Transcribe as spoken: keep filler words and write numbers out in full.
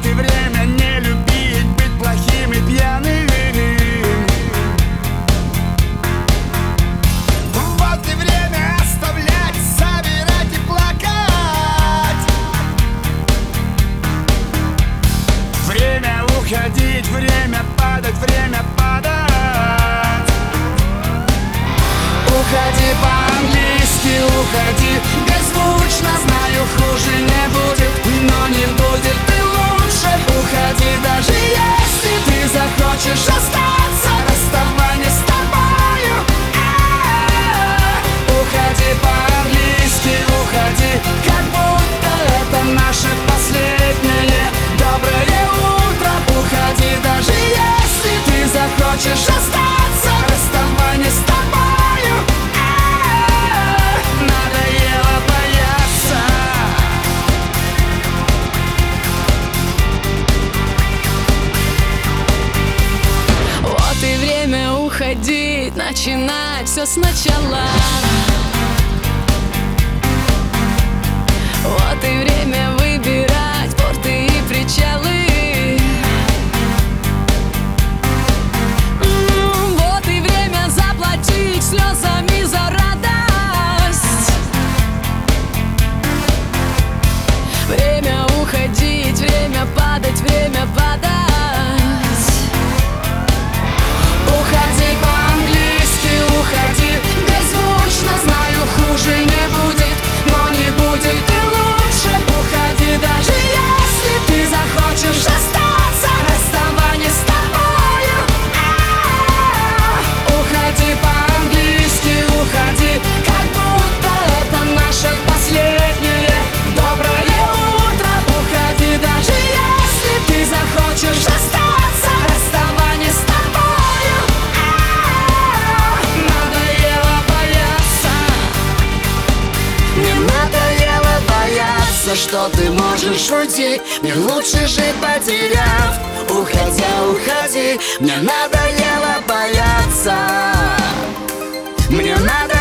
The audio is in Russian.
и время не любить, быть плохим и пьяным. Вот и время оставлять, собирать и плакать. Время уходить, время падать, время падать. Уходи по-английски, уходи беззвучно. Знаю, хуже не будет, но не будет и лучше. Уходи, даже если ты захочешь остаться. Расставание с тобою. А-а-а. Уходи по-английски, уходи, как будто это наше последнее доброе утро. Уходи, даже если ты захочешь остаться. Расставание с тобою. Уходить, начинать все сначала. Вот и время выбирать порты и причалы. М-м, вот и время заплатить слезами за радость. Время уходить, время падать, время падать. Уходи по-английски, уходи беззвучно. Знаю, хуже не будет, но не будет и лучше. Уходи, даже если ты захочешь остаться. Расставание с тобою. А-а-а. Уходи по-английски, уходи, как будто это наше последнее доброе утро. Уходи, даже если ты захочешь остаться. Расставание с тобою. Что ты можешь уйти, мне лучше жить потеряв. Уходя, уходи, мне надоело бояться. Мне надо